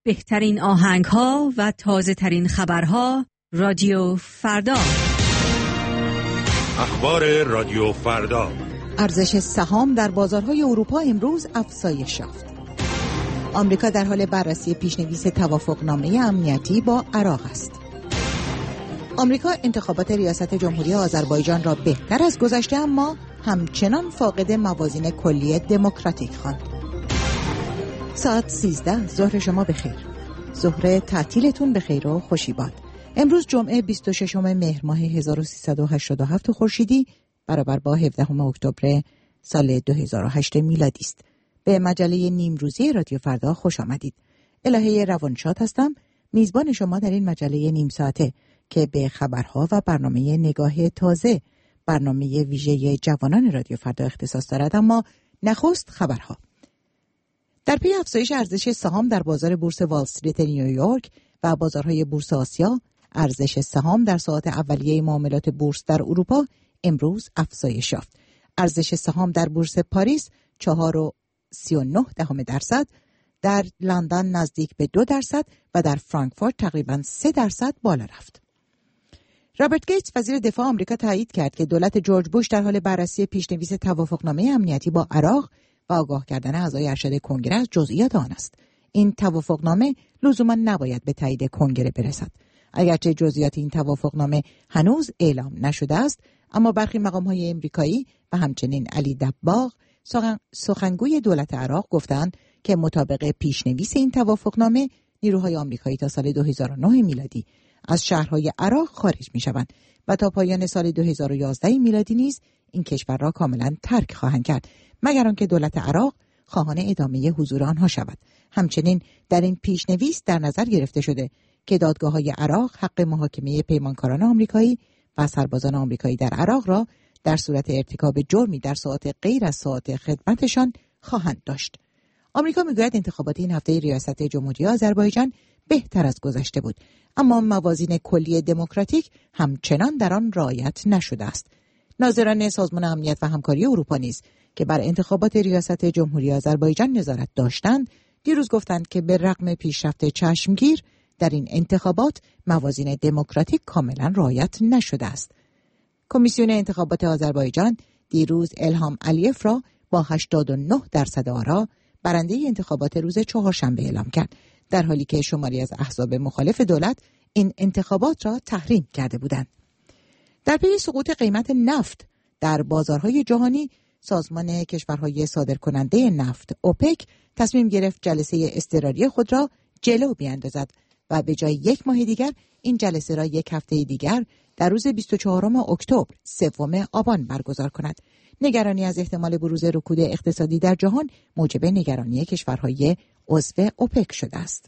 بهترین آهنگ‌ها و تازه‌ترین خبرها رادیو فردا. اخبار رادیو فردا. ارزش سهام در بازارهای اروپا امروز افزایش یافت. آمریکا در حال بررسی پیشنویس توافقنامه امنیتی با عراق است. آمریکا انتخابات ریاست جمهوری آذربایجان را بهتر از گذشته اما همچنان فاقد موازین کلی دموکراتیک خواند. ساعت 13 ظهر شما بخیر. ظهر تعطیلتون بخیر و خوشی باد. امروز جمعه 26 مهر ماه 1387 خورشیدی برابر با 17 اکتبر سال 2008 میلادی است. به مجله نیمروزی رادیو فردا خوش آمدید. الهه روانشاد هستم، میزبان شما در این مجله نیم ساعته که به خبرها و برنامه نگاه تازه، برنامه ویژه جوانان رادیو فردا اختصاص دارد. اما نخست خبرها. در پی افزایش ارزش سهام در بازار بورس وال استریت نیویورک و بازارهای بورس آسیا، ارزش سهام در ساعات اولیه معاملات بورس در اروپا امروز افزایش یافت. ارزش سهام در بورس پاریس 4.39%، در لندن نزدیک به 2% و در فرانکفورت تقریباً 3% بالا رفت. رابرت گیتس وزیر دفاع آمریکا تایید کرد که دولت جورج بوش در حال بررسی پیشنویس توافقنامه امنیتی با عراق و آگاه کردن اعضای ارشد کنگره از جزئیات آن است. این توافقنامه لزوما نباید به تایید کنگره برسد. اگرچه جزئیات این توافقنامه هنوز اعلام نشده است، اما برخی مقام‌های امریکایی و همچنین علی دباغ سخنگوی دولت عراق گفتند که مطابق پیشنویس این توافقنامه نیروهای آمریکایی تا سال 2009 میلادی از شهرهای عراق خارج می‌شوند و تا پایان سال 2011 میلادی نیز این کشور را کاملا ترک خواهند کرد، مگر آنکه دولت عراق خواهان ادامه حضور آنها شود. همچنین در این پیشنویس در نظر گرفته شده که دادگاه‌های عراق حق محاکمه پیمانکاران آمریکایی و سربازان آمریکایی در عراق را در صورت ارتکاب جرمی در ساعات غیر از ساعات خدمتشان خواهند داشت. آمریکا میگوید انتخابات این هفته ریاست جمهوری آذربایجان بهتر از گذشته بود، اما موازین کلی دموکراتیک همچنان در آن رعایت نشده است. ناظران سازمان امنیت و همکاری اروپا نیز که بر انتخابات ریاست جمهوری آذربایجان نظارت داشتند، دیروز گفتند که به رغم پیشرفت چشمگیر در این انتخابات موازین دموکراتیک کاملا رعایت نشده است. کمیسیون انتخابات آذربایجان دیروز الهام علیف را با 89% آرا برنده انتخابات روز چهارشنبه اعلام کرد، در حالی که شماری از احزاب مخالف دولت این انتخابات را تحریم کرده بودند. در پی سقوط قیمت نفت در بازارهای جهانی، سازمان کشورهای صادرکننده نفت اوپک تصمیم گرفت جلسه اضطراری خود را جلو بیاندازد و به جای یک ماه دیگر این جلسه را یک هفته دیگر در روز 24 اکتبر 3 آبان برگزار کند. نگرانی از احتمال بروز رکود اقتصادی در جهان موجب نگرانی کشورهای عضو اوپک شده است.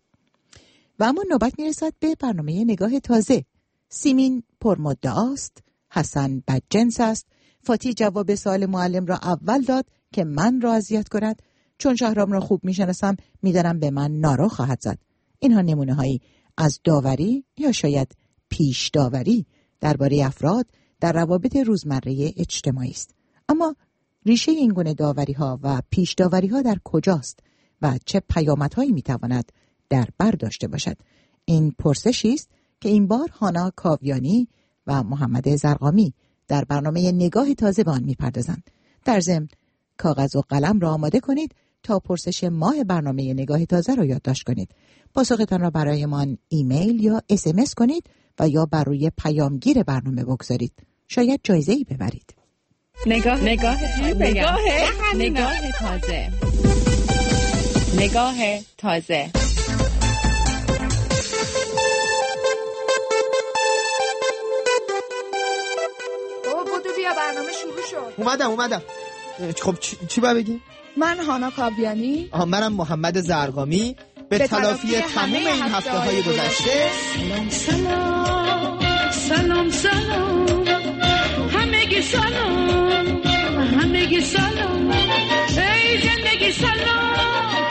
و اما نوبت میرسد به برنامه نگاه تازه. سیمین پرمدعاست، حسن بدجنس است. فاتی جواب سوال معلم را اول داد که من را اذیت کند. چون شهرام را خوب میشناسم میدانم به من نارو خواهد زد. اینها نمونه هایی از داوری یا شاید پیش داوری درباره افراد در روابط روزمره اجتماعی است. اما ریشه این گونه داوری ها و پیش داوری ها در کجاست و چه پیامدهایی میتواند در بر داشته باشد؟ این پرسشی است که این بار هانا کاویانی و محمد زرقامی در برنامه نگاه تازه به آن میپردازند. در ضمن کاغذ و قلم را آماده کنید تا پرسش ماه برنامه نگاه تازه را یادداشت کنید. پاسختان را برایمان ایمیل یا SMS کنید و یا بر روی پیامگیر برنامه بگذارید. شاید جایزه‌ای ببرید. نگاه تازه. نگاه تازه. بودو بیا برنامه شروع شد. اومدم. خب چی باید بگیم؟ من هانا کاویانی. منم محمد زرقامی. به تلافی تموم این هفته‌های گذشته سلام همگی سلام ای زندگی سلام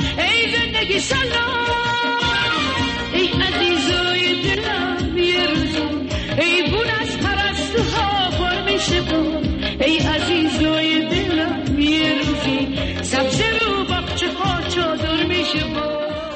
ای عزیزای دلم یه روزی ای بون از پرستوها پر میشه ای عزیزای دلم یه روزی سبز رو باغچه ها چادر میشه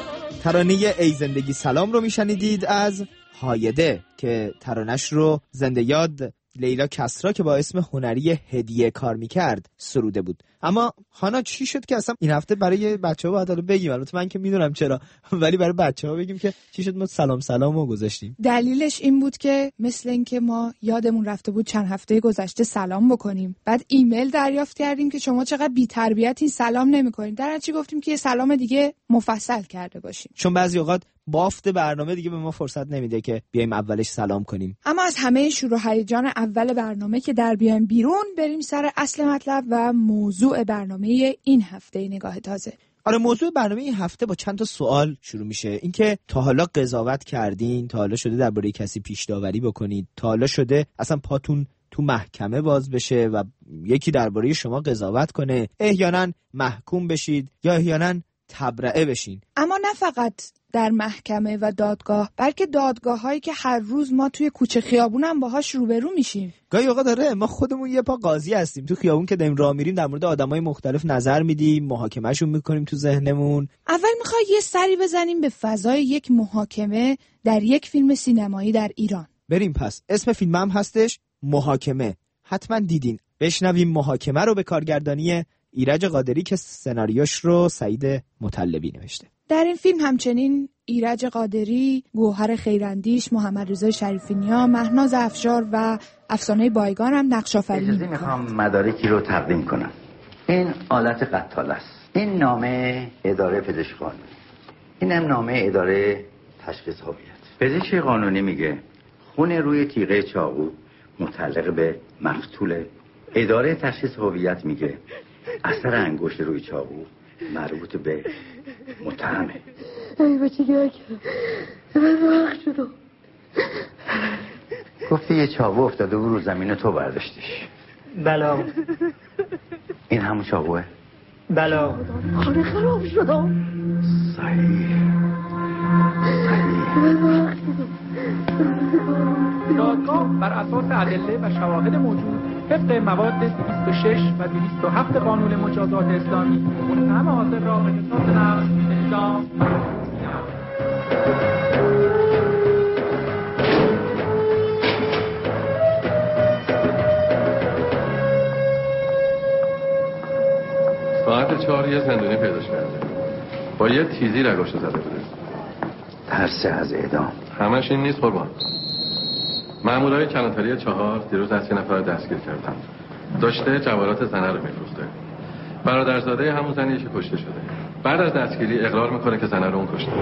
ترانه ای زندگی سلام رو میشنیدید از هایده که ترانش رو زنده یاد لیلا کسرا که با اسم هنری هدیه کار میکرد سروده بود. اما هانا چی شد که اصلا این هفته برای بچه‌ها باید حالا بگیم، البته من که میدونم چرا، ولی برای بچه‌ها بگیم که چی شد ما سلام رو گذاشتیم؟ دلیلش این بود که مثل اینکه ما یادمون رفته بود چند هفته گذشته سلام بکنیم، بعد ایمیل دریافت کردیم که شما چقدر بی‌تربیتین سلام نمی‌کنید، در نتیجه گفتیم که یه سلام دیگه مفصل کرده باشیم، چون بعضی اوقات بافت برنامه دیگه به ما فرصت نمیده که بیایم اولش سلام کنیم. اما از همه شور و هیجان اول برنامه که در بیایم بیرون، بریم سر اصل مطلب و موضوع برنامه این هفته نگاه تازه. آره، موضوع برنامه این هفته با چند تا سوال شروع میشه. اینکه تا حالا قضاوت کردین؟ تا حالا شده درباره کسی پیش داوری بکنید؟ تا حالا شده اصلا پاتون تو محکمه باز بشه و یکی درباره شما قضاوت کنه، احیانا محکوم بشید یا احیانا تبرئه بشین؟ اما نه فقط در محکمه و دادگاه، بلکه دادگاه‌هایی که هر روز ما توی کوچه خیابون هم باهاش روبرو میشیم. گاهی اوقات داره ما خودمون یه پا قاضی هستیم، تو خیابون که داریم راه میریم در مورد آدمای مختلف نظر میدیم، محاکمهشون میکنیم تو ذهنمون. اول میخوای یه سری بزنیم به فضای یک محاکمه در یک فیلم سینمایی در ایران. بریم پس. اسم فیلم هم هستش محاکمه، حتما دیدین. بشنویم محاکمه رو به کارگردانی ایرج قادری که سناریوش رو سعید مطلبی نوشته. در این فیلم همچنین ایرج قادری، گوهر خیراندیش، محمد رضا شریفی‌نیا، مهناز افشار و افسانه بایگان هم نقش آفرینی می‌کنند. میخوام مدارکی رو تقدیم کنم. این آلت قتال است. این نامه اداره پزشک قانونی. اینم نامه اداره تشخیص هویت. پزشک قانونی میگه خون روی تیغه چاقو متعلق به مقتول. اداره تشخیص هویت میگه اثر انگشت روی چاقو مربوط به متهمه. ای بچه گرگ من وقت شدم. گفتی یه چاقو افتاده بود رو زمین تو برداشتیش. بلا. این همون چاقوه؟ بلا. خانه خراب شدم. صحیح. دادگاه بر اساس ادله و شواهد موجود طبق مواد 206 و 207 قانون مجازات اسلامی متهم حاضر را به قصاص نفس اعدام. ساعت 4 یه زندونی پیداش کرده با یه تیزی رگاشو زده بوده. ترس از اعدام. همش این نیست قربان. مامورای کلانتری 4 دیروز از یه نفر دستگیر کردن. داشته جواهرات زنه رو میفروخته. برادرزاده همون زنیه که کشته شده. بعد از دستگیری اقرار میکنه که زنه رو اون کشته.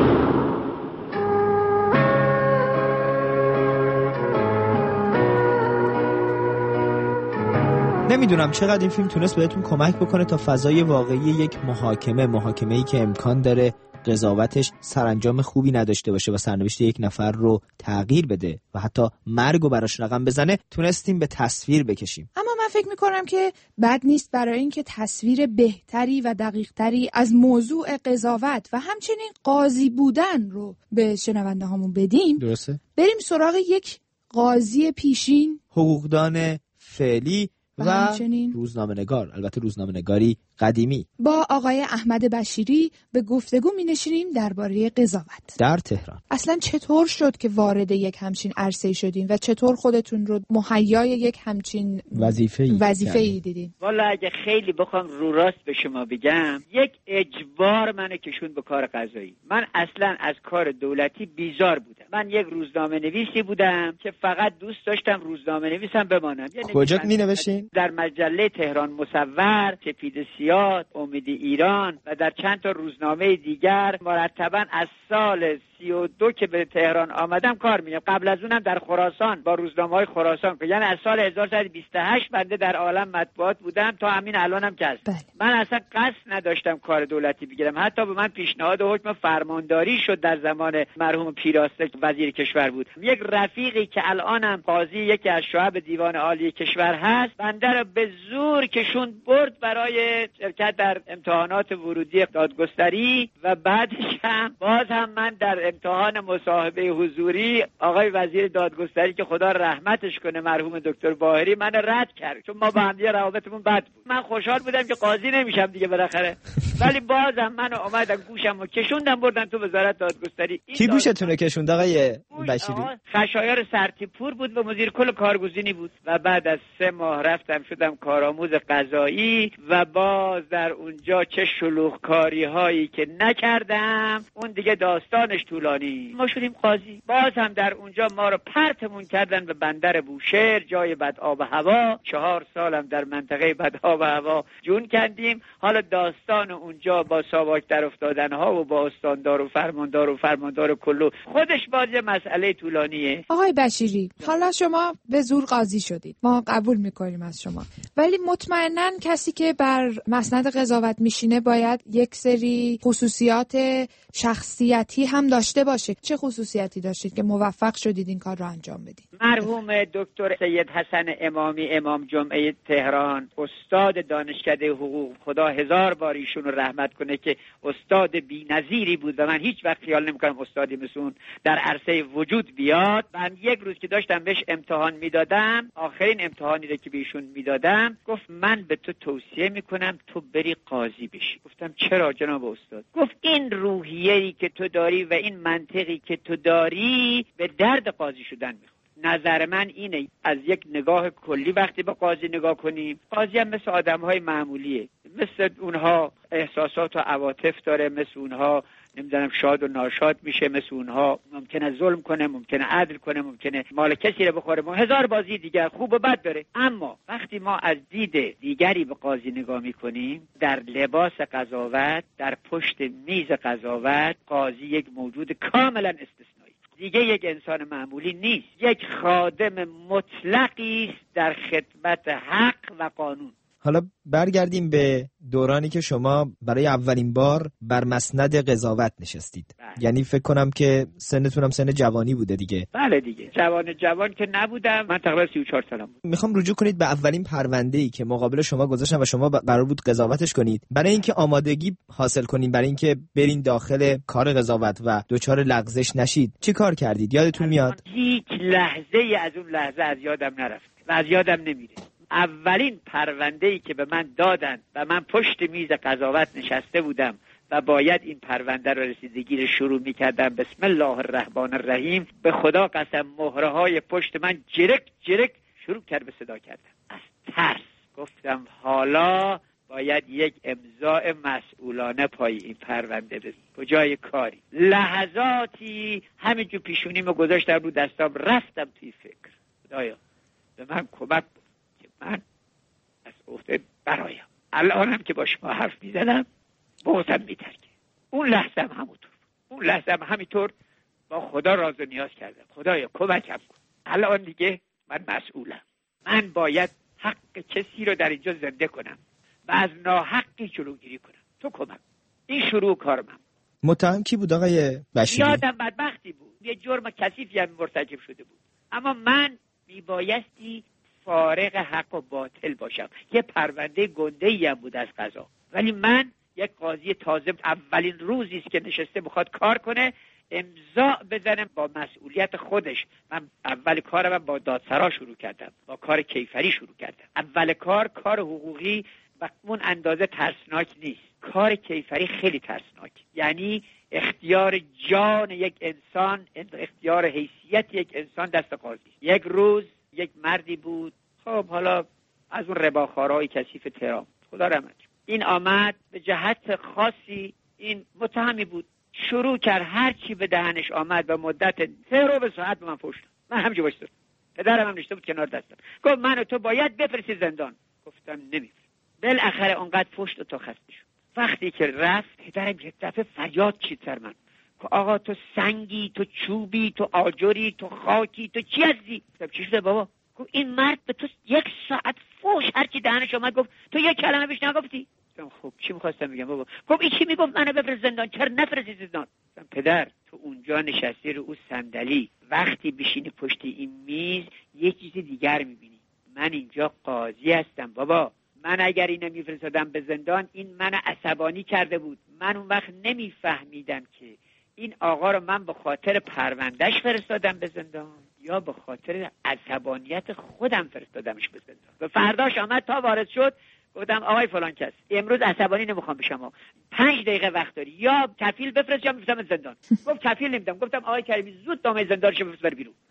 نمیدونم چقدر این فیلم تونست بهتون کمک بکنه تا فضای واقعی یک محاکمه‌ای که امکان داره قضاوتش سرانجام خوبی نداشته باشه و سرنوشت یک نفر رو تغییر بده و حتی مرگ رو براش رقم بزنه، تونستیم به تصویر بکشیم. اما من فکر میکنم که بد نیست برای اینکه تصویر بهتری و دقیقتری از موضوع قضاوت و همچنین قاضی بودن رو به شنونده هامون بدیم. درسته؟ بریم سراغ یک قاضی پیشین، حقوقدان فعلی و همچنین روزنامه‌نگار، البته روزنامه‌نگاری قدیمی، با آقای احمد بشیری به گفتگو می‌نشینیم درباره قضاوت در تهران. اصلا چطور شد که وارد یک همچین عرصه‌ای شدین و چطور خودتون رو مهیای یک همچین وظیفه‌ای دیدین؟ والا اگه خیلی بخوام رو راست به شما بگم، یک اجبار منو کشوند به کار قضایی. من اصلا از کار دولتی بیزار بودم. من یک روزنامه نویسی بودم که فقط دوست داشتم روزنامه نویسم بمانم. کجا می‌نوشتین؟ در مجله تهران مصور، سپید سیاه، امید ایران و در چند تا روزنامه دیگر مرتباً از سال 32 که به تهران آمدم کار می‌کردم. قبل از اونم در خراسان با روزنامه‌های خراسان، یعنی از سال 1328 بنده در عالم مطبوعات بودم تا همین الانم که هست. من اصلا قصد نداشتم کار دولتی بگیرم. حتی به من پیشنهاد حکم فرمانداری شد در زمان مرحوم پیراسته وزیر کشور بود. یک رفیقی که الانم قاضی یکی از شعب دیوان عالی کشور هست، بنده را به زور کشوند برد برای شرکت در امتحانات ورودی دادگستری و بعدش هم باز هم من در امتحان مصاحبه حضوری آقای وزیر دادگستری که خدا رحمتش کنه مرحوم دکتر باهری من رد کرد، چون ما با هم دیگه روابطمون بد بود. من خوشحال بودم که قاضی نمیشم دیگه بالاخره، ولی بازم منو اومدن گوشمو کشوندن بردن تو وزارت دادگستری. کی گوشتونه کشوند آقای بشیری؟ خشایار سرتیپور بود و مدیر کل کارگزینی بود و بعد از 3 ماه رفتم شدم کارآموز قضایی و باز در اونجا چه شلوغکاری هایی که نکردم اون دیگه داستانش طولانی. ما شدیم قاضی، باز هم در اونجا ما رو پرتمون کردن به بندر بوشهر، جای بد آب و هوا. 4 سالم در منطقه بد آب و هوا جون کندیم. حالا داستان اونجا با ساواک در افتادن ها و با استاندار و فرماندار کلو خودش باز مسئله طولانیه. آقای بشیری، حالا شما به زور قاضی شدید، ما قبول میکنیم از شما، ولی مطمئناً کسی که بر مسند قضاوت میشینه باید یک سری خصوصیات شخصیتی هم داشته باشه. چه خصوصیتی داشتید که موفق شدید این کار رو انجام بدید؟ مرحوم دکتر سید حسن امامی، امام جمعه تهران، استاد دانشکده حقوق، خدا 1000 بار ایشون رو رحمت کنه که استاد بی‌نظیری بود و من هیچ وقت خیال نمی‌کنم استادی مثل اون در عرصه وجود بیاد. من یک روز که داشتم بهش امتحان میدادم، آخرین امتحانی رو که بهشون میدادم، گفت من به تو توصیه میکنم تو بری قاضی بشی. گفتم چرا جناب استاد؟ گفت این روحیه‌ای که تو داری و این منطقی که تو داری به درد قاضی شدن میخوره. نظر من اینه از یک نگاه کلی وقتی به قاضی نگاه کنیم، قاضی هم مثل آدم‌های معمولیه، مثل اونها احساسات و عواطف داره، مثل اونها نمیدونم شاد و ناشاد میشه، مثل اونها ممکنه ظلم کنه، ممکنه عدل کنه، ممکنه مال کسی رو بخوره، 1000 بازی دیگر خوب و بد داره. اما وقتی ما از دید دیگری به قاضی نگاه میکنیم، در لباس قضاوت، در پشت میز قضاوت، قاضی یک موجود کاملا استثنایی، دیگه یک انسان معمولی نیست، یک خادم مطلقی است در خدمت حق و قانون. حالا برگردیم به دورانی که شما برای اولین بار بر مسند قضاوت نشستید. یعنی فکر کنم که سنتون هم سن جوانی بوده دیگه. بله دیگه، جوان که نبودم، من تقریبا 34 سالم بود. میخوام رجوع کنید به اولین پرونده‌ای که مقابل شما گذاشتن و شما قرار بود قضاوتش کنید. برای اینکه آمادگی حاصل کنین، برای اینکه برین داخل کار قضاوت و دچار لغزش نشید، چی کار کردید؟ یادتون میاد؟ هیچ لحظه‌ای از اون لحظه از یادم نرفت و از یادم نمیره. اولین پرونده‌ای که به من دادن و من پشت میز قضاوت نشسته بودم و باید این پرونده رو رسیدگی رو شروع می‌کردم، بسم الله الرحمن الرحیم، به خدا قسم مهره‌های پشت من جرک شروع کرد به صدا کردن. از ترس گفتم حالا باید یک امضاء مسئولانه پای این پرونده بزنم. کجای کاری؟ لحظاتی همینجور پیشونیمو گذاشتم رو دستام، رفتم توی فکر، خدایا به من کمک که من از عهده برایم. الانم که با شما حرف میزنم بغضم میترکه. اون لحظه هم همونطور، اون لحظه هم همینطور با خدا راز و نیاز کردم، خدایا کمکم کن. الان دیگه من مسئولم، من باید حق کسی رو در اینجا زنده کنم و از ناحقی جلوگیری کنم. تو کمک. این شروع کار من. متهم کی بود آقای بشیری؟ یادم بدبختی بود، یه جرم کثیفی هم مرتکب شده بود، اما من میبایستی فارغ حق و باطل باشم. یه پرونده گنده‌ای هم بود از قضا، ولی من یک قاضی تازه، اولین روزی است که نشسته بخواد کار کنه، امضا بزنم با مسئولیت خودش. من اول کارم با دادسرا شروع کردم، با کار کیفری شروع کردم. اول کار حقوقی و اون اندازه ترسناک نیست، کار کیفری خیلی ترسناک، یعنی اختیار جان یک انسان، اختیار حیثیت یک انسان دست قاضی. یک روز یک مردی بود، خب حالا از اون رباخارهای کثیف تهران، خدا رحمت، این آمد به جهت خاصی، این متهمی بود، شروع کرد هر چی به دهنش آمد و مدت 3 ساعت به من فحش داد. من همینجا وایسادم، پدرم هم نشسته بود کنار دستم، گفت من و تو باید بفرستی زندان. گفتم نمیفرستم. بالاخره اونقدر فحش داد تا خسته شد. وقتی که رفت پدرم یک دفعه فریاد کشید سر من که آقا تو سنگی، تو چوبی، تو آجری، تو خاکی، تو چی هستی؟ گفتم چی شده بابا؟ گفت این مرد به تو 1 ساعت فحش هر چی دهنش اومد گفت، تو یک کلمه بهش نگفتی؟ گفتم خب چی می‌خواستم بگم بابا؟ گفت این چی میگفت منو بفرست زندان، چرا نفرستی زندان؟ گفتم پدر تو اون اونجا نشستی رو اون صندلی، وقتی بشینی پشت این میز یه چیز دیگر میبینی. من اینجا قاضی هستم بابا. من اگر اینو میفرستادم به زندان این من عصبانی کرده بود. من اون وقت نمیفهمیدم که این آقا رو من به خاطر پروندهش فرستادم به زندان یا به خاطر عصبانیت خودم فرستادمش به زندان. و فرداش آمد تا وارد شد گفتم آقای فلان کس امروز عصبانی نمیخوام بشم، 5 دقیقه وقت داری، یا کفیل بفرست یا میفرستم زندان. گفت کفیل نمیدم. گفتم آقای کریمی زود نامه زندانشو بفرست بر بیرون.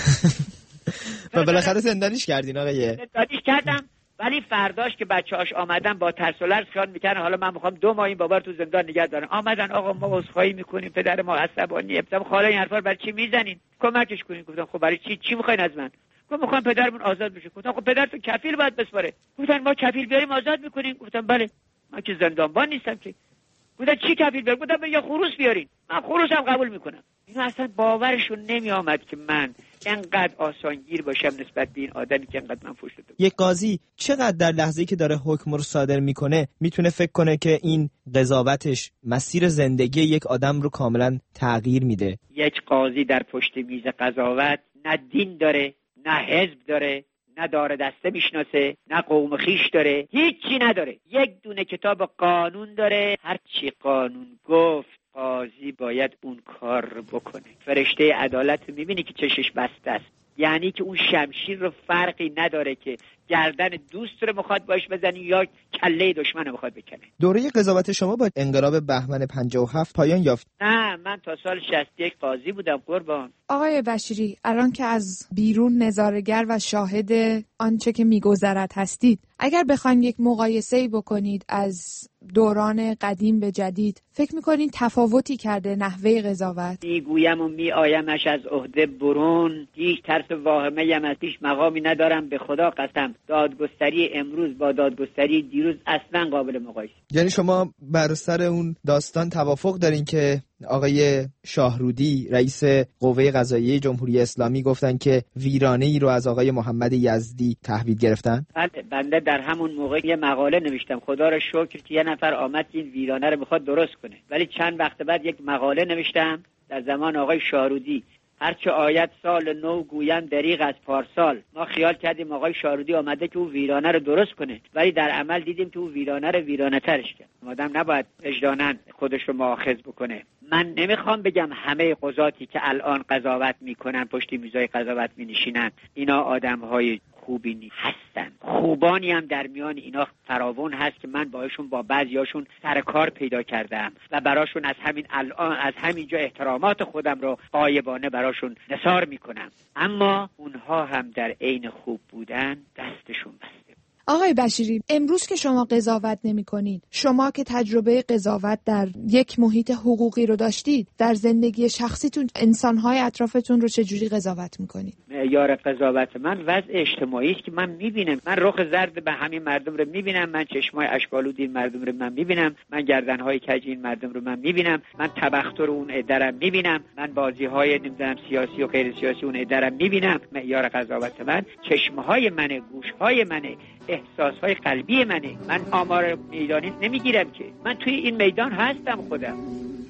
و بالاخره زندانیش کردین آقای؟ زندانیش کردم، ولی فرداش که بچه‌هاش آمدن با ترس و لرز خیال میکردن حالا من میخوام 2 ماه این بابا رو تو زندان نگه دارم. آمدن آقا ما عذرخواهی میکنیم، پدر ما عصبانیه. گفتم خاله این حرفا رو برای چی میزنین؟ کمکش کنین. گفتم خب برای چی میخواین از من؟ گفتم میخوام پدرمون آزاد بشه. گفتم خب پدرتون کفیل باید بسپاره. گفتن ما کفیل بیاریم آزاد میکنیم. گفتم بله، من که زندانبان نیستم که. گفتن چی کفیل بیاریم؟ گفتم یا خروس بیارین. من خروس هم قبول میکنم. اینا اصلا باورشون نمیآمد که من انقدر آسانگیر باشم نسبت به این آدمی که انقدر من فحش داده. یک قاضی چقدر در لحظه‌ای که داره حکم رو صادر میکنه میتونه فکر کنه که این قضاوتش مسیر زندگی یک آدم رو کاملا تغییر میده؟ یک قاضی در پشت میز قضاوت نه دین داره، نه حزب داره، نه دار دسته میشناسه، نه قوم خیش داره، هیچی نداره. یک دونه کتاب قانون داره. هر چی قانون گفت قاضی باید اون کار رو بکنه. فرشته عدالت رو میبینی که چشش بسته است، یعنی که اون شمشیر رو فرقی نداره که گردن دوست رو میخواد باش بزنی یا کله دشمن رو میخواد بکنه. دوره قضاوت شما با انقلاب بهمن 57 پایان یافت؟ نه، من تا سال 61 قاضی بودم قربان. آقای بشیری، الان که از بیرون نظاره‌گر و شاهد آنچه که میگذرد هستید، اگر بخواید یک مقایسه‌ای بکنید از دوران قدیم به جدید، فکر می‌کنید تفاوتی کرده نحوه قضاوت؟ میگویم و میآیمش از عهده برون، هیچ ترس واهمه‌ام از هیچ مقامی ندارم. به خدا قسم دادگستری امروز با دادگستری دیروز اصلا قابل مقایسه. یعنی شما بر سر اون داستان توافق دارین که آقای شاهرودی رئیس قوه قضاییه جمهوری اسلامی گفتن که ویرانه‌ای رو از آقای محمد یزدی تحویل گرفتن؟ بله، بنده در همون موقع یه مقاله نوشتم. خدا رو شکر که یه نفر آمد این ویرانه رو میخواد درست کنه. ولی چند وقت بعد یک مقاله نوشتم در زمان آقای شاهرودی، هرچه آید سال نو گویم دریغ از پارسال. ما خیال کردیم آقای شاهرودی آمده که اون ویرانه رو درست کنه، ولی در عمل دیدیم که اون ویرانه رو ویرانه ترش کرد. آدم نباید وجداناً خودش رو مؤاخذ بکنه. من نمیخوام بگم همه قضاتی که الان قضاوت میکنن پشت میزای قضاوت مینشینن اینا آدمهای خوبی هستن. خوبانی هم در میان اینا فراوان هست که من باهاشون با بعضیاشون سر کار پیدا کردم و براشون از همین الان از همینجا احترامات خودم رو غایبانه براشون نثار میکنم. اما اونها هم در عین خوب بودن دستشون بسته. آقای بشیری، امروز که شما قضاوت نمی‌کنید، شما که تجربه قضاوت در یک محیط حقوقی رو داشتید، در زندگی شخصیتون انسان‌های اطرافتون رو چجوری قضاوت می‌کنید؟ معیار قضاوت من وضع اجتماعی است که من می‌بینم. من رخ زرد به همین مردم رو می‌بینم، من چشمای اشک‌آلود این مردم رو من می‌بینم، من گردن‌های کج این مردم رو من می‌بینم، من تبختر اون عده رو می‌بینم، من بازی‌های نمی‌دونم سیاسی و غیر سیاسی اون عده رو می‌بینم. معیار قضاوت من چشم‌های منه، گوش‌های منه، احساسهای قلبی منه. من آمار میدانی نمیگیرم که من توی این میدان هستم خودم.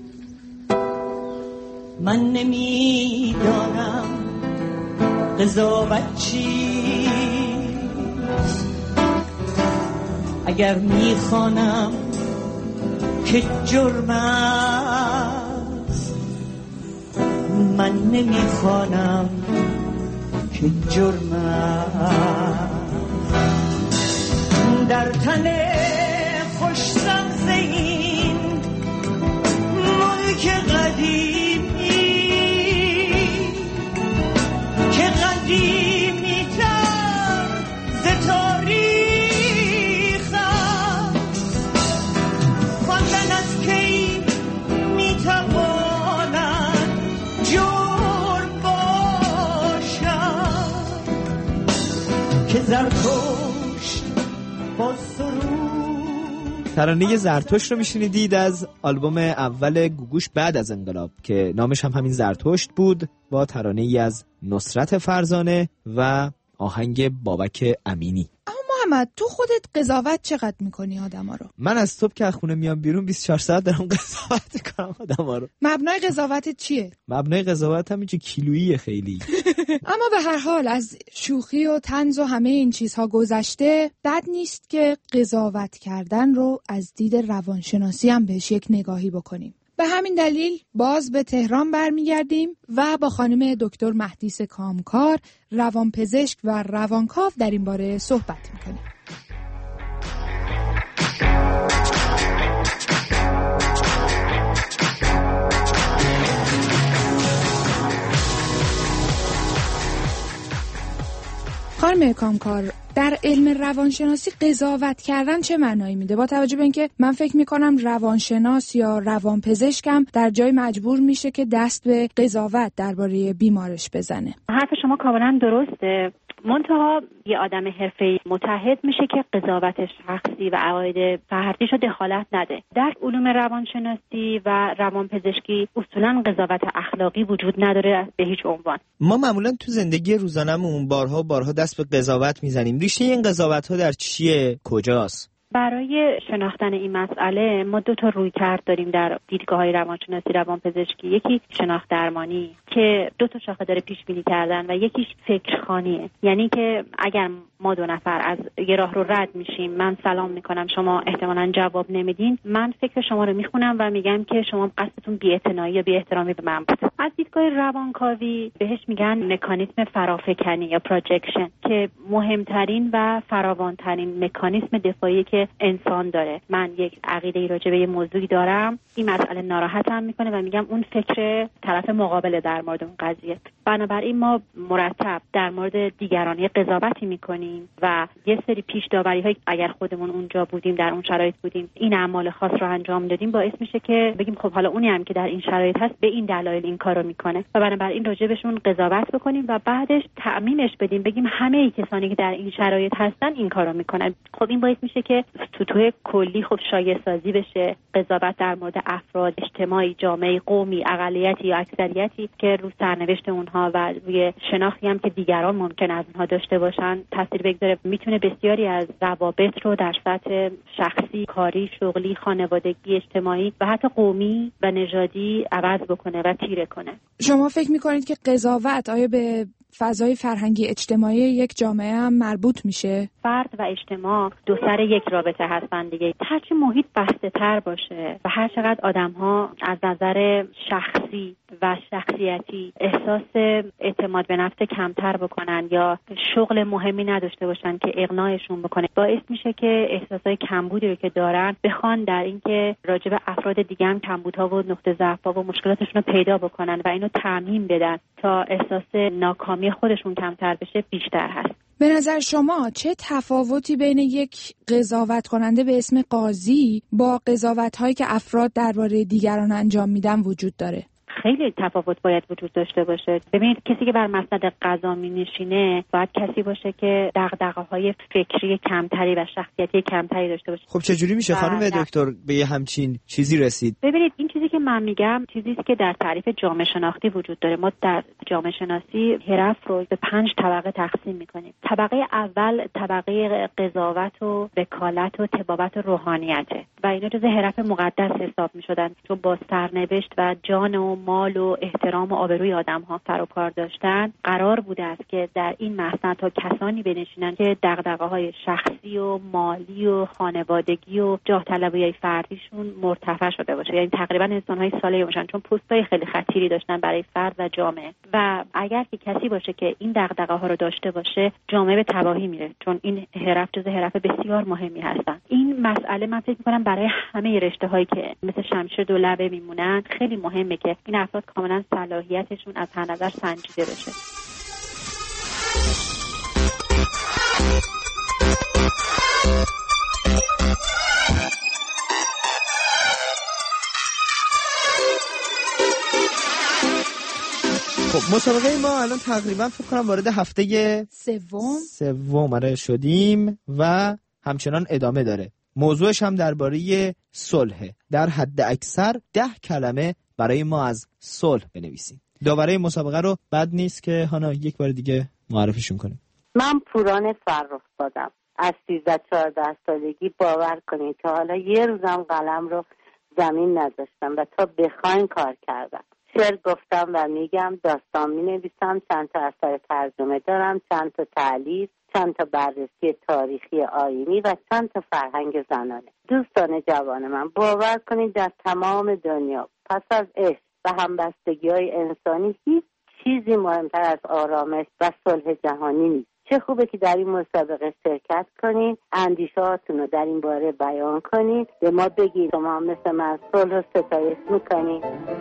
من نمیدانم قضاوت چیست، اگر میخوانم که جرم است. من نمیخوانم که جرم است. در تن خوش سبز این ملک قدیمی که قدیمی تر ز تاریخ خواندن از کی میتواند جرم باشد که زرتشت ترانه زرتشت رو میشنیدید از آلبوم اول گوگوش بعد از انقلاب که نامش هم همین زرتشت بود، با ترانه ای از نصرت فرزانه و آهنگ بابک امینی. اما ما محمد تو خودت قضاوت چقدر میکنی آدما رو؟ من از صبح که از خونه میام بیرون 24 ساعت دارم قضاوت میکنم آدما رو. مبنای قضاوتت چیه؟ مبنای قضاوت هم اینجا کیلویی خیلی. اما به هر حال از شوخی و طنز و همه این چیزها گذشته، بد نیست که قضاوت کردن رو از دید روانشناسی هم بهش یک نگاهی بکنیم. به همین دلیل باز به تهران برمیگردیم و با خانم دکتر مهدیس کامکار، روانپزشک و روانکاو در این باره صحبت میکنیم. خانم کامکار، در علم روانشناسی قضاوت کردن چه معنایی میده؟ با توجه به اینکه من فکر میکنم روانشناس یا روانپزشکم در جای مجبور میشه که دست به قضاوت درباره بیمارش بزنه. حرف شما کاملا درسته. منتها یه آدم حرفه‌ای متحد میشه که قضاوت شخصی و عقاید فردیش رو دخالت نده. در علوم روانشناسی و روانپزشکی اصولا قضاوت اخلاقی وجود نداره به هیچ عنوان. ما معمولا تو زندگی روزانه‌مون بارها دست به قضاوت میزنیم. ریشه این قضاوت‌ها در چیه؟ کجاست؟ برای شناختن این مسئله ما 2 تا رویکرد داریم در دیدگاه‌های روانشناسی روانپزشکی. یکی شناخت درمانی که 2 تا شاخه داره پیش بینی کردن و یکیش فکرخوانیه. یعنی که اگر ما 2 نفر از یه راه رو رد میشیم، من سلام میکنم، شما احتمالاً جواب نمیدین، من فکر شما رو میخونم و میگم که شما قصدتون بی‌اعتنایی یا بی‌احترامی به من بود. از دیدگاه روانکاوی بهش میگن مکانیزم فرافکنی یا پروجکشن که مهمترین و فراوانترین مکانیزم دفاعی که انسان داره. من یک عقیده‌ای راجع به یه موضوعی دارم، این مسئله ناراحتم میکنه و میگم اون فکر طرف مقابل در مورد اون قضیه. بنابراین ما مرتب در مورد دیگران قضاوتی میکنیم و یه سری پیش داوری‌های اگر خودمون اونجا بودیم، در اون شرایط بودیم، این اعمال خاص رو انجام دادیم، باعث میشه که بگیم خب حالا اونی هم که در این شرایط هست به این دلایل این کارو میکنه و بنابراین راجع بهشون قضاوت بکنیم و بعدش تعمیمش بدیم، بگیم همه کسانی که در این شرایط هستن این کارو میکنن. خب این باعث میشه که توی کلی خب شایعه سازی بشه، قضاوت در مورد افراد اجتماعی، جامعه، قومی، اقلیتی یا اکثریتی که رو سرنوشت اونها و روی شناختی هم که دیگران ممکن از اونها داشته باشن تاثیر بگذاره، میتونه بسیاری از روابط رو در سطح شخصی، کاری، شغلی، خانوادگی، اجتماعی و حتی قومی و نژادی عوض بکنه و تیره کنه. شما فکر میکنید که قضاوت آیا به فضای فرهنگی اجتماعی یک جامعه هم مربوط میشه؟ فرد و اجتماع 2 سر یک رابطه هستن دیگه. هرچی محیط بسته تر باشه و هر چقدر آدم ها از نظر شخصی و شخصیتی احساس اعتماد به نفس کمتر بکنن یا شغل مهمی نداشته باشن که اقناعشون بکنه، باعث میشه که احساسای کمبودی رو که دارن بخوان در اینکه راجع به افراد دیگه هم کمبودها و نقطه ضعف‌ها و مشکلاتشون رو پیدا بکنن و اینو تعمیم بدن تا احساس ناکامی خودشون کمتر بشه بیشتر هست. به نظر شما چه تفاوتی بین یک قضاوت کننده به اسم قاضی با قضاوت‌هایی که افراد درباره دیگران انجام میدن وجود داره؟ خیلی تفاوت باید وجود داشته باشه. ببینید کسی که بر مسند قضا می‌نشینه باید کسی باشه که دغدغه‌های فکری کمتری و شخصیتی کمتری داشته باشه. خب چجوری میشه خانم دکتر به یه همچین چیزی رسید؟ ببینید این چیزی که من میگم چیزی است که در تعریف جامعه شناختی وجود داره. ما در جامعه شناسی حرف رو به 5 طبقه تقسیم می‌کنیم. طبقه اول طبقه قضاوت و وکالت و طبابت و روحانیته و اینا جزء حرف مقدس حساب می‌شدن چون با سرنوشت و جان و مال و احترام و آبروی آدم‌ها سر و کار داشتن. قرار بوده است که در این مسند تا کسانی بنشینن که دغدغه‌های شخصی و مالی و خانوادگی و جاه طلبی فردیشون مرتفع شده باشه، یعنی تقریبا انسان‌های صالحی باشن چون پست‌های خیلی خطیری داشتن برای فرد و جامعه. و اگر که کسی باشه که این دغدغه‌ها رو داشته باشه، جامعه به تباهی میره چون این حرف جزء حرف بسیار مهمی هستن. این مسئله من فکر می‌کنم برای همه رشته‌هایی که مثل شمشیر دو لبه میمونن خیلی مهمه که این افراد کاملا صلاحیتشون از هر نظر سنجیده بشه. خب مسابقه ما الان تقریبا فکر کنم وارد هفته سوم شدیم و همچنان ادامه داره. موضوعش هم درباره صلح. در حد اکثر 10 کلمه برای ما از صلح بنویسیم. داوره مسابقه رو بد نیست که هانا یک بار دیگه معرفیشون کنیم. من پوران فرخزادم. از 13-14 سالگی باور کنید که حالا یه روزم قلم رو زمین نذاشتم و تا بخواین کار کردم. شعر گفتم و میگم، داستان مینویسم، چند تا اثر ترجمه دارم، چند تا تالیف، چند تا بررسی تاریخی آیینی و چند تا فرهنگ زنانه. دوستان جوان من، باور کنید در تمام دنیا پس از عشق و همبستگی‌های انسانی هیچ چیزی مهمتر از آرامش و صلح جهانی نیست. چه خوبه که در این مسابقه شرکت کنین، اندیشه‌هاتون رو در این باره بیان کنین، به ما بگید شما مثل من صلح و ستایش میکنین.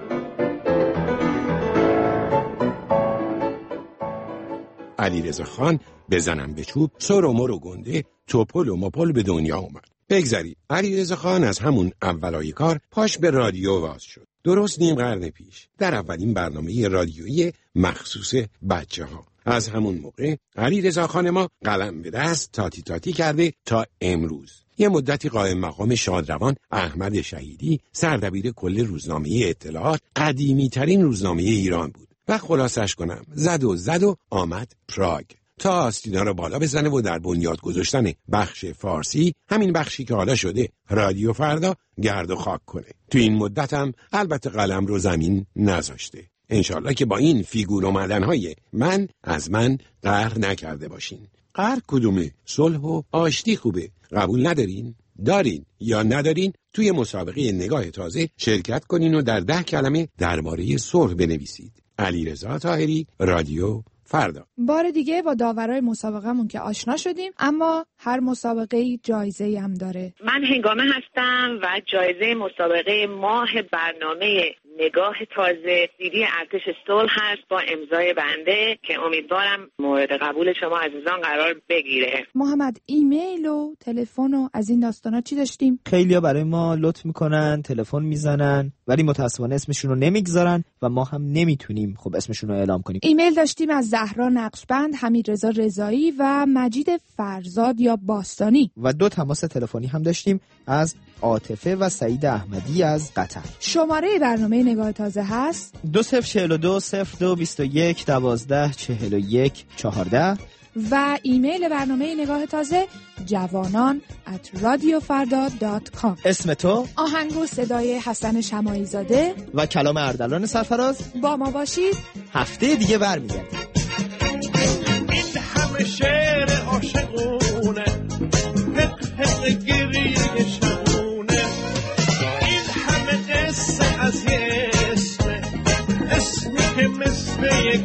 علیرضا خان بزنم به چوب، سر و مر و گنده، توپل و مپل به دنیا اومد. بگذری علیرضا خان از همون اولای کار پاش به رادیو واز شد. درست نیم قرن پیش در اولین برنامه رادیویی مخصوص بچه‌ها. از همون موقع علیرضا خان ما قلم به دست تاتی کرده تا امروز. یه مدتی قائم مقام شادروان احمد شهیدی سردبیر کل روزنامه اطلاعات، قدیمی ترین روزنامه ایران بود. و خلاصش کنم، زد و آمد پراگ تا آستینا رو بالا بزنه و در بنیاد گذاشتن بخش فارسی، همین بخشی که حالا شده رادیو فردا، گرد و خاک کنه. تو این مدت هم البته قلم رو زمین نذاشته. انشالله که با این فیگور و معدن‌های من از من قهر نکرده باشین. قهر کدومه؟ صلح و آشتی خوبه. قبول ندارین؟ دارین یا ندارین؟ توی مسابقه نگاه تازه شرکت کنین و در 10 کلمه درباره صلح بنویسید. علیرضا طاهری، رادیو فردا. بار دیگه با داورای مسابقه‌مون که آشنا شدیم، اما هر مسابقه‌ای جایزه‌ای هم داره. من هنگامه هستم و جایزه مسابقه ماه برنامه نگاه تازه سیدی ارتش صلح هست با امضای بنده که امیدوارم مورد قبول شما عزیزان قرار بگیره. محمد، ایمیل و تلفن و از این داستانا چی داشتیم؟ خیلیا برای ما لطف میکنن، تلفن میزنن، ولی متاسفانه اسمشون رو نمیگذارن و ما هم نمیتونیم خب اسمشون رو اعلام کنیم. ایمیل داشتیم از زهرا نقشبند، حمیدرضا رضایی و مجید فرزاد یا باستانی. و 2 تماس تلفنی هم داشتیم از عاطفه و سعید احمدی از قطر. شماره برنامه نگاه تازه هست 2042 0221 12 41 14 و ایمیل برنامه نگاه تازه javanan@radiofarda.com. اسم تو، آهنگ و صدای حسن شماعی زاده و کلام اردلان سرفراز. با ما باشید، هفته دیگه برمیگردیم. این همه شعر عاشقونه، حق گریه شبونه، این همه قصه از یه اسمی که مثل یک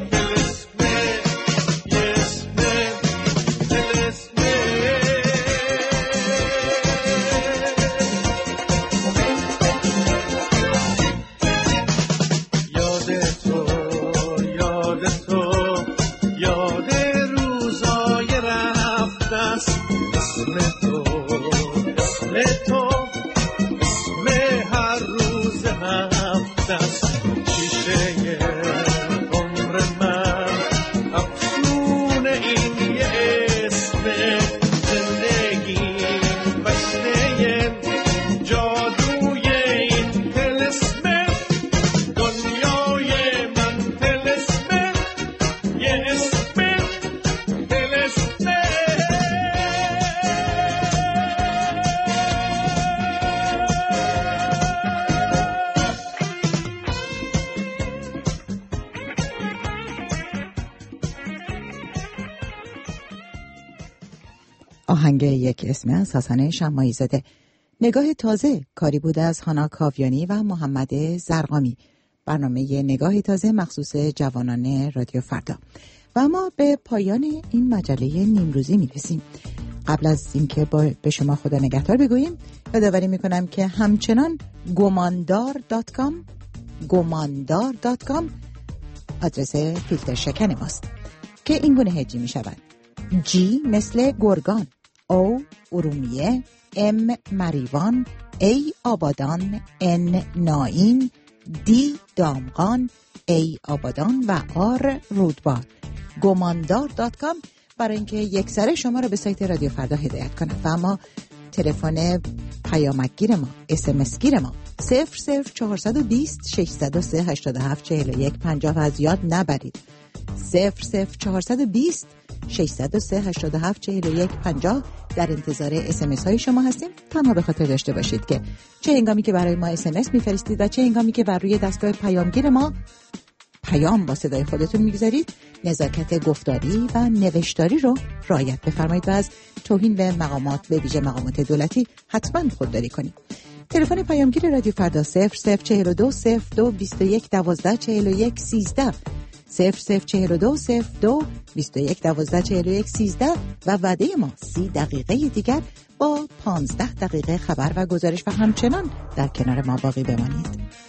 آهنگ یک اسم از حسن شماعی زاده. نگاه تازه کاری بوده از هانا کاویانی و محمد زرقامی. برنامه نگاه تازه مخصوص جوانان رادیو فردا. و ما به پایان این مجله نیمروزی میرسیم. قبل از اینکه به شما خدا نگهدار بگوییم، یادآوری میکنم که همچنان گماندار.com آدرس فیلتر شکن ماست که این گونه هجی میشود: G مثل گرگان، O ارومیه، M مریوان، A آبادان، N نائین، D دامغان، A آبادان و R رودبار. گماندار.com برای اینکه یک سره شما رو به سایت رادیو فردا هدایت کنم. و اما تلفن پیامکگیر ما، SMS گیر ما 00420 603 87 41 50 از یاد نبرید. 00420 603-87-41-50 در انتظار SMS های شما هستیم. تنها به خاطر داشته باشید که چه هنگامی که برای ما SMS میفرستید و چه هنگامی که بر روی دستگاه پیامگیر ما پیام با صدای خودتون میگذارید، نزاکت گفتاری و نوشتاری رو رعایت بفرمایید و از توهین به مقامات، به ویژه مقامات دولتی، حتما خودداری کنید. تلفن پیامگیر رادیو فردا 0042 02 21 12 41 13 0042 02 21 12 41 13 و وعده ما 30 دقیقه دیگر با 15 دقیقه خبر و گزارش و همچنان در کنار ما باقی بمانید.